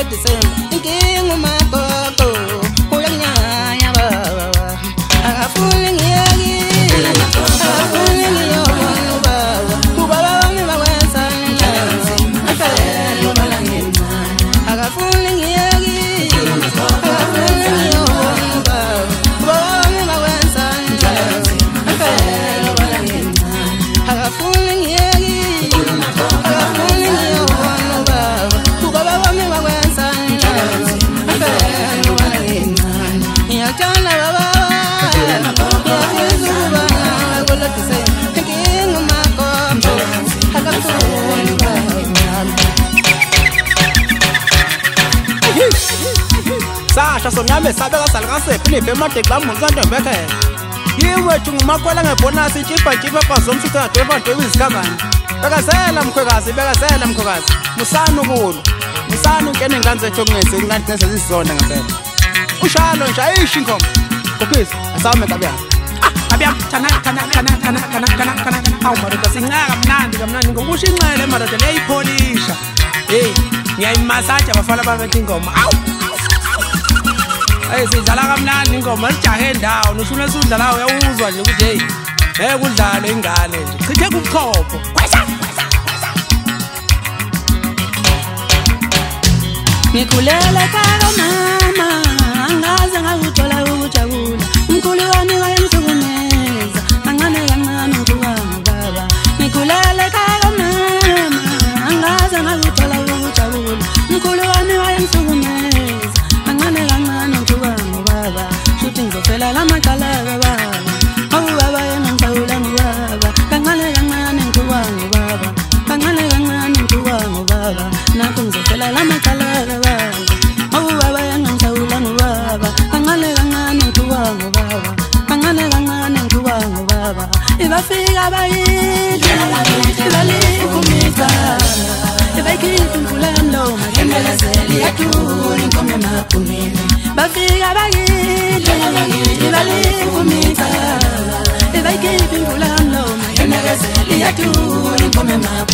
December inkinga umakoko uyanyanya baba akafuni ngiyaki akafuni ngiyobona baba ubaba wami bakwenza njani akafuni malangeni akafuni ngiyaki akafuni ngiyobona baba ubaba wami bakwenza njani akafuni malangeni akafuni ngiyaki akafuni ngiyobona baba ubaba wami bakwenza njani akafuni malangeni ngiyatshana baba Sasha somnyame sabeka salakasephi nibhemade klambuza ntombeke yiwe tungumakwela ngebonus ichipa bazomsutha ngadweva ntwebi izikhamani bekazela mkhwekazi musana ukulu musana ungene ngane ethongese ngathi nese zizonda ngempela ushalo nje ayishi inkomo kuphisa asawume kabiyana abiyam thana awu madoda sincaka kamnandi ngokusho inxele madoda leyipholisha hey ngiyayimasaja abafana babethi ingoma awu hey sidlala kamnandi ingoma sijahe endawo noshuna esudlalayo uyawuzwa nje ukuthi hey kudlalo ingane nje chithe kubuchopho ngikulela ekhaya mama angaze ngakuthola ukujabula umkhulu wami wayengihlukumeza kancane kancane ngikuwanga baba ngikulela ekhaya mama angaze ngakuthola ukujabula umkhulu wami wayengihlukumeza kancane kancane ngikuwanga baba shuthi ngizofela lamacala baba awu baba yengisawula ngibaba kancane kancane ngikuwanga baba kancane kancane ngikuwanga baba nakho ngizofela lamacala baba awu baba yengisawula ngibaba kancane kancane ngikuwanga baba kancane kancane ngikuwanga baba ibafika bayidla ibalikumisa ibayikhipha imvula yamloma ngemelezeli yakhula inkomo emaphumeni bafika bayidla ibalikumisa ibayikhipha imvula yamloma ngemelezeli yakhula inkomo emaphumeni